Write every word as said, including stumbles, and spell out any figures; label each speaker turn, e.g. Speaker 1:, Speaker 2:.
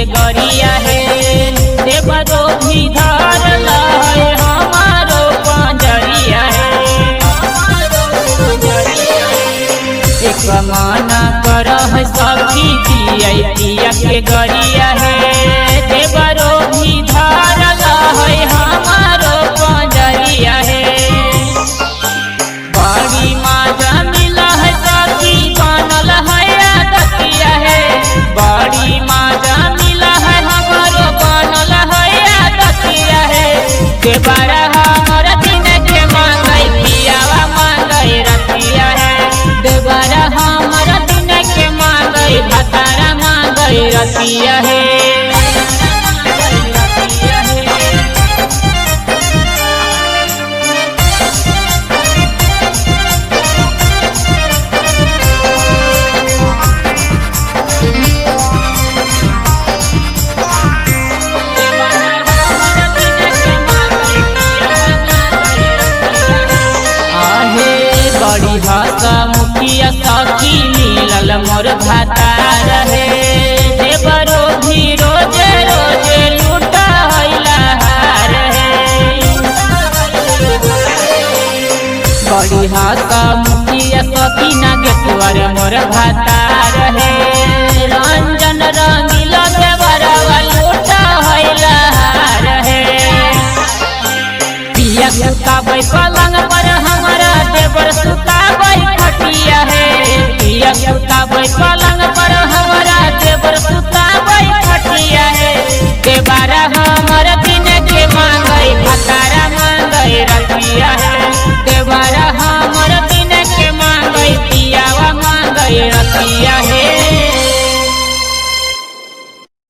Speaker 1: के गरिया है देवरो भी धर लहे हमारो पंजरिया है। एक माना करह सखी दिया पिया के गरिया है देवरो भी धर लहे हमारो पंजरिया है। बड़ी माजा मिला है सखी बनल है आदतिया है बड़ी माजा मिला है हमारो बनल है आदतिया है। के बारा हमर दिन के मांगई पियावा मांगई रतिया है देवरा हमर दिन के मांगई भतारा मांगई रतिया है। बड़ी भाषा मुखिया सखी मिलल मोर भातार है देवरो भी रोजे रोजे लूटा हार है। बड़ी भाषा मुखिया सखी नागेश्वर मोर भातार